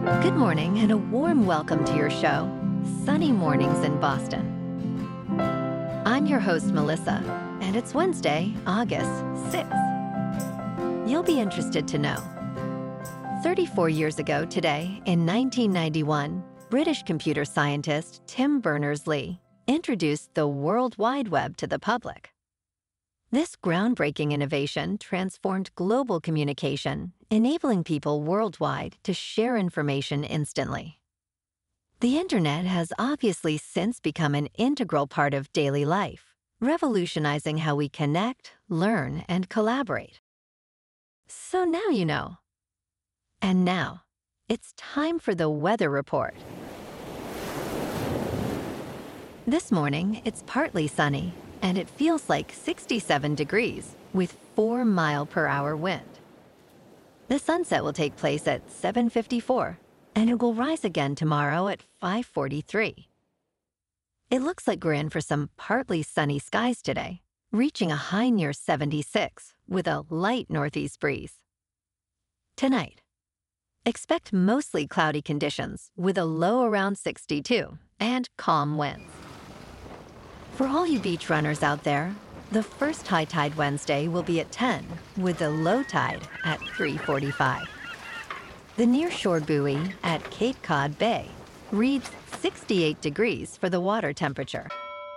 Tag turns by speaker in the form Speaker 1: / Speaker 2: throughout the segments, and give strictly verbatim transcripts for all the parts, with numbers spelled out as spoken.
Speaker 1: Good morning and a warm welcome to your show, Sunny Mornings in Boston. I'm your host, Melissa, and it's Wednesday, August sixth. You'll be interested to know. thirty-four years ago today, in nineteen ninety-one, British computer scientist Tim Berners-Lee introduced the World Wide Web to the public. This groundbreaking innovation transformed global communication, enabling people worldwide to share information instantly. The internet has obviously since become an integral part of daily life, revolutionizing how we connect, learn, and collaborate. So now you know. And now, it's time for the weather report. This morning, it's partly sunny, and it feels like sixty-seven degrees with four mile per hour wind. The sunset will take place at seven fifty-four, and it will rise again tomorrow at five forty-three. It looks like we're in for some partly sunny skies today, reaching a high near seventy-six with a light northeast breeze. Tonight, expect mostly cloudy conditions with a low around sixty-two and calm winds. For all you beach runners out there, the first high tide Wednesday will be at ten, with the low tide at three forty-five. The nearshore buoy at Cape Cod Bay reads sixty-eight degrees for the water temperature.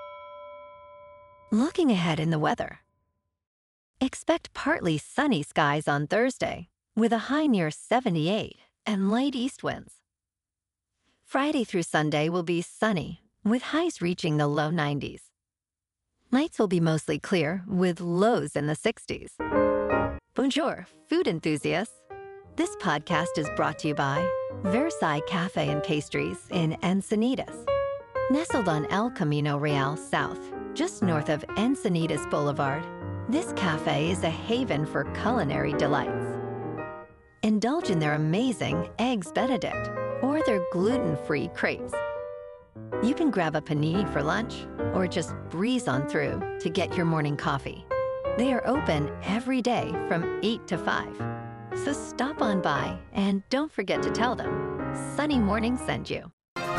Speaker 1: Looking ahead in the weather, expect partly sunny skies on Thursday, with a high near seventy-eight and light east winds. Friday through Sunday will be sunny, with highs reaching the low nineties. Nights will be mostly clear, with lows in the sixties. Bonjour, food enthusiasts. This podcast is brought to you by Versailles Cafe and Pastries in Encinitas. Nestled on El Camino Real South, just north of Encinitas Boulevard, this cafe is a haven for culinary delights. Indulge in their amazing Eggs Benedict or their gluten-free crepes. You can grab a panini for lunch or just breeze on through to get your morning coffee. They are open every day from eight to five. So stop on by and don't forget to tell them Sunny Morning sent you.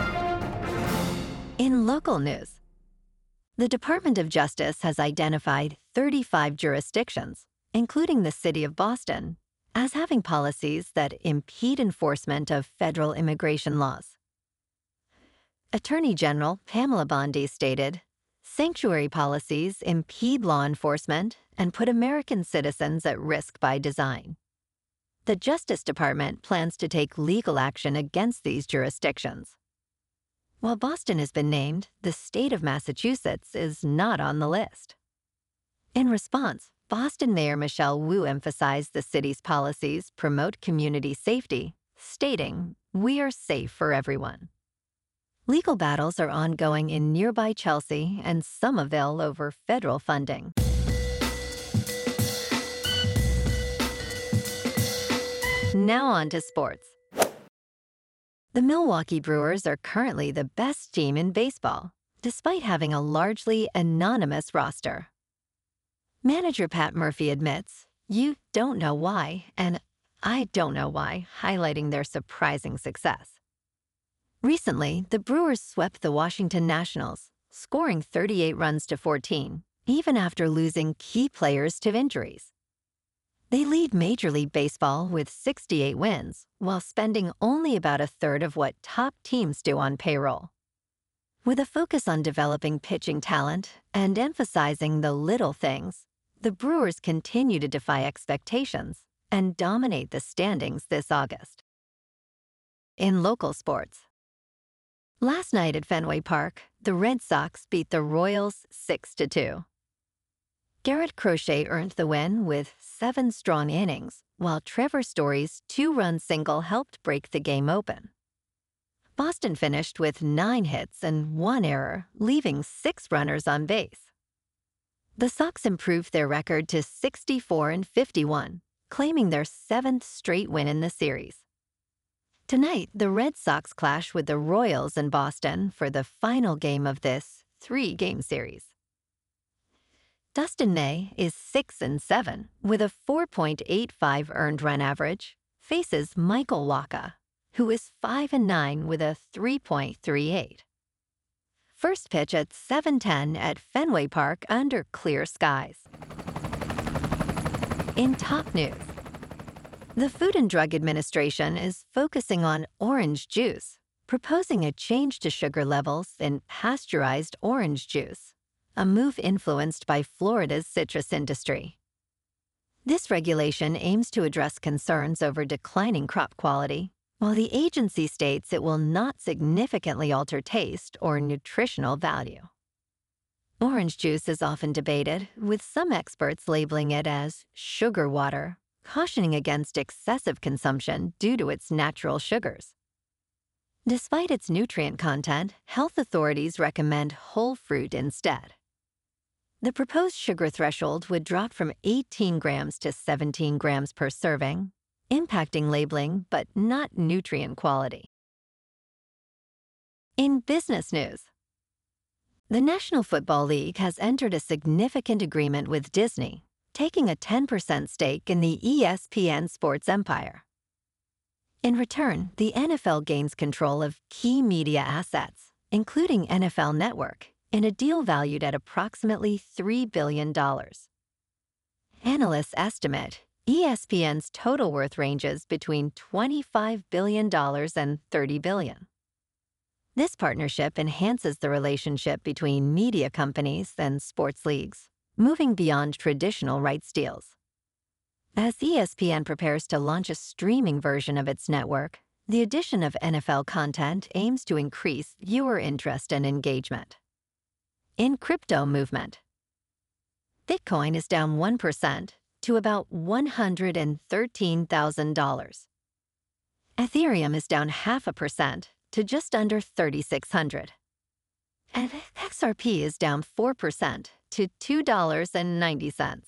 Speaker 1: In local news, the Department of Justice has identified thirty-five jurisdictions, including the city of Boston, as having policies that impede enforcement of federal immigration laws. Attorney General Pamela Bondi stated, "Sanctuary policies impede law enforcement and put American citizens at risk by design." The Justice Department plans to take legal action against these jurisdictions. While Boston has been named, the state of Massachusetts is not on the list. In response, Boston Mayor Michelle Wu emphasized the city's policies promote community safety, stating, "We are safe for everyone." Legal battles are ongoing in nearby Chelsea and Somerville over federal funding. Now on to sports. The Milwaukee Brewers are currently the best team in baseball, despite having a largely anonymous roster. Manager Pat Murphy admits, "You don't know why," and "I don't know why," highlighting their surprising success. Recently, the Brewers swept the Washington Nationals, scoring thirty-eight runs to fourteen, even after losing key players to injuries. They lead Major League Baseball with sixty-eight wins, while spending only about a third of what top teams do on payroll. With a focus on developing pitching talent and emphasizing the little things, the Brewers continue to defy expectations and dominate the standings this August. In local sports, last night at Fenway Park, the Red Sox beat the Royals six to two. Garrett Crochet earned the win with seven strong innings, while Trevor Story's two-run single helped break the game open. Boston finished with nine hits and one error, leaving six runners on base. The Sox improved their record to sixty-four and fifty-one, claiming their seventh straight win in the series. Tonight, the Red Sox clash with the Royals in Boston for the final game of this three-game series. Dustin May is six and seven with a four point eight five earned run average, faces Michael Wacha, who is five and nine with a three point three eight. First pitch at seven ten at Fenway Park under clear skies. In top news, the Food and Drug Administration is focusing on orange juice, proposing a change to sugar levels in pasteurized orange juice, a move influenced by Florida's citrus industry. This regulation aims to address concerns over declining crop quality, while the agency states it will not significantly alter taste or nutritional value. Orange juice is often debated, with some experts labeling it as sugar water, cautioning against excessive consumption due to its natural sugars. Despite its nutrient content, health authorities recommend whole fruit instead. The proposed sugar threshold would drop from eighteen grams to seventeen grams per serving, impacting labeling but not nutrient quality. In business news, the National Football League has entered a significant agreement with Disney, taking a ten percent stake in the E S P N sports empire. In return, the N F L gains control of key media assets, including N F L Network, in a deal valued at approximately three billion dollars. Analysts estimate E S P N's total worth ranges between twenty-five billion dollars and thirty billion dollars. This partnership enhances the relationship between media companies and sports leagues, moving beyond traditional rights deals. As E S P N prepares to launch a streaming version of its network, the addition of N F L content aims to increase viewer interest and engagement. In crypto movement, Bitcoin is down one percent to about one hundred thirteen thousand dollars. Ethereum is down half a percent to just under thirty-six hundred dollars. And X R P is down four percent to two dollars and ninety cents.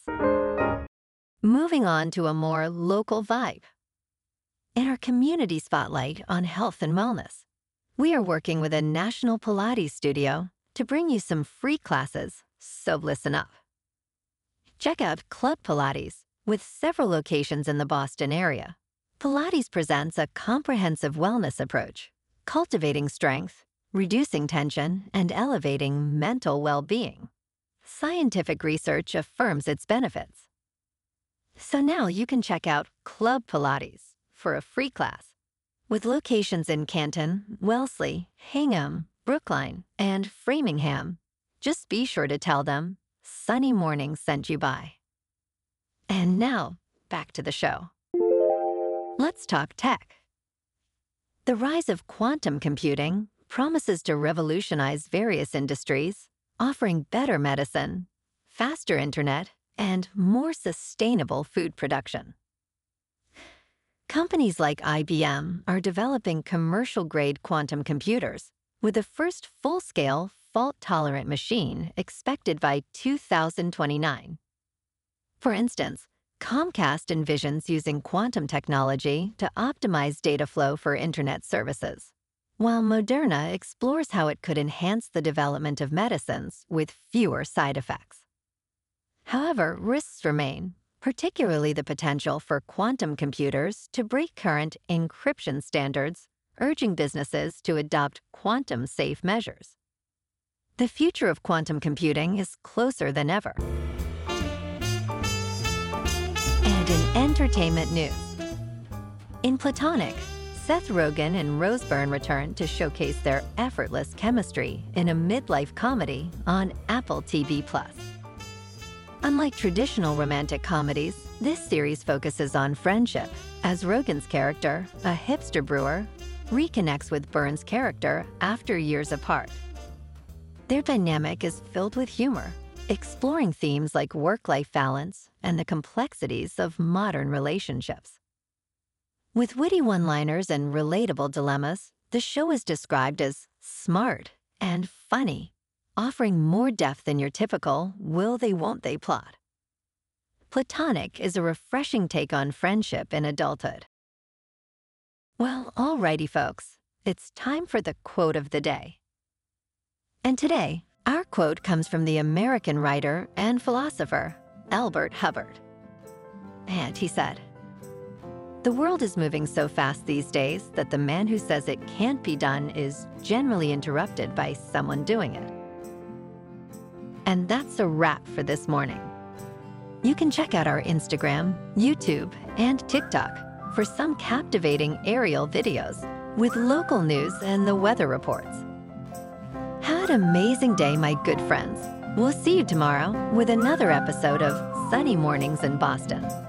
Speaker 1: Moving on to a more local vibe. In our community spotlight on health and wellness, we are working with a national Pilates studio to bring you some free classes, so listen up. Check out Club Pilates, with several locations in the Boston area. Pilates presents a comprehensive wellness approach, cultivating strength, reducing tension, and elevating mental well-being. Scientific research affirms its benefits. So now you can check out Club Pilates for a free class. With locations in Canton, Wellesley, Hingham, Brookline, and Framingham, just be sure to tell them Sunny Morning sent you by. And now, back to the show. Let's talk tech. The rise of quantum computing promises to revolutionize various industries, offering better medicine, faster internet, and more sustainable food production. Companies like I B M are developing commercial-grade quantum computers, with the first full-scale, fault-tolerant machine expected by two thousand twenty-nine. For instance, Comcast envisions using quantum technology to optimize data flow for internet services, while Moderna explores how it could enhance the development of medicines with fewer side effects. However, risks remain, particularly the potential for quantum computers to break current encryption standards, urging businesses to adopt quantum-safe measures. The future of quantum computing is closer than ever. And in entertainment news, in Platonic, Seth Rogen and Rose Byrne return to showcase their effortless chemistry in a midlife comedy on Apple T V plus. Unlike traditional romantic comedies, this series focuses on friendship, as Rogen's character, a hipster brewer, reconnects with Byrne's character after years apart. Their dynamic is filled with humor, exploring themes like work-life balance and the complexities of modern relationships. With witty one-liners and relatable dilemmas, the show is described as smart and funny, offering more depth than your typical will-they-won't-they plot. Platonic is a refreshing take on friendship in adulthood. Well, alrighty, folks, it's time for the quote of the day. And today, our quote comes from the American writer and philosopher, Albert Hubbard. And he said, The world is moving so fast these days that the man who says it can't be done is generally interrupted by someone doing it. And that's a wrap for this morning. You can check out our Instagram, YouTube, and TikTok for some captivating aerial videos with local news and the weather reports. Have an amazing day, my good friends. We'll see you tomorrow with another episode of Sunny Mornings in Boston.